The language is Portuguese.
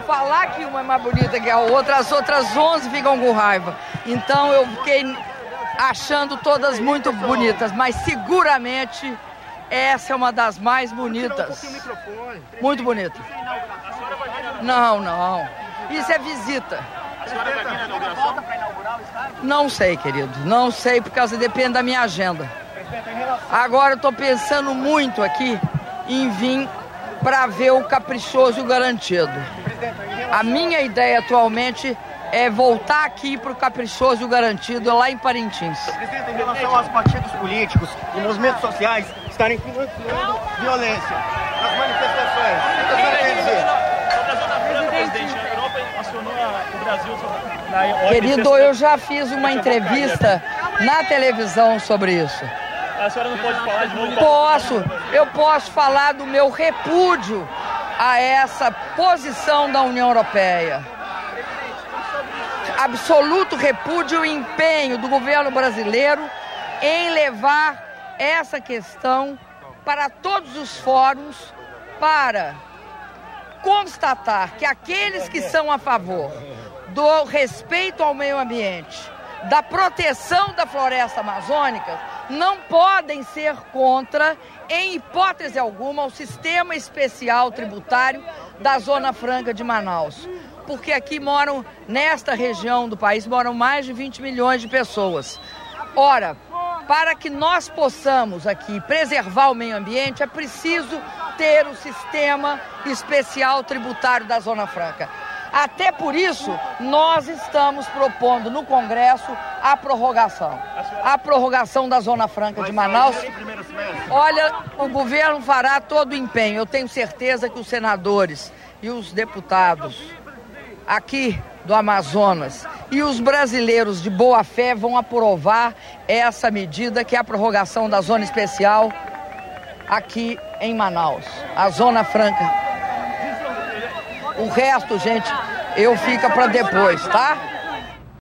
falar que uma é mais bonita que a outra, as outras 11 ficam com raiva. Então eu fiquei achando todas muito bonitas, mas seguramente essa é uma das mais bonitas. Muito bonita. Não. Isso é visita. A senhora vai vir na inauguração? Não sei, querido. Não sei, por causa depende da minha agenda. Agora eu estou pensando muito aqui em vir para ver o Caprichoso e o Garantido. A minha ideia atualmente é voltar aqui para o Caprichoso e o Garantido, lá em Parintins. Presidente, em relação aos partidos políticos e movimentos sociais estarem financiando violência nas manifestações, o que a senhora quer dizer? Sobre a Zona Franca, presidente, a Europa acionou o Brasil na OMC. Querido, eu já fiz uma entrevista na televisão sobre isso. A senhora não pode falar de novo? Eu posso falar do meu repúdio a essa posição da União Europeia. Absoluto repúdio e empenho do governo brasileiro em levar essa questão para todos os fóruns para constatar que aqueles que são a favor do respeito ao meio ambiente, da proteção da floresta amazônica, não podem ser contra, em hipótese alguma, o sistema especial tributário da Zona Franca de Manaus. Porque aqui moram, nesta região do país, moram mais de 20 milhões de pessoas. Ora, para que nós possamos aqui preservar o meio ambiente, é preciso ter o sistema especial tributário da Zona Franca. Até por isso, nós estamos propondo no Congresso a prorrogação da Zona Franca de Manaus. Olha, o governo fará todo o empenho. Eu tenho certeza que os senadores e os deputados aqui do Amazonas e os brasileiros de boa fé vão aprovar essa medida, que é a prorrogação da Zona Especial aqui em Manaus, a Zona Franca. O resto, gente, fica para depois, tá?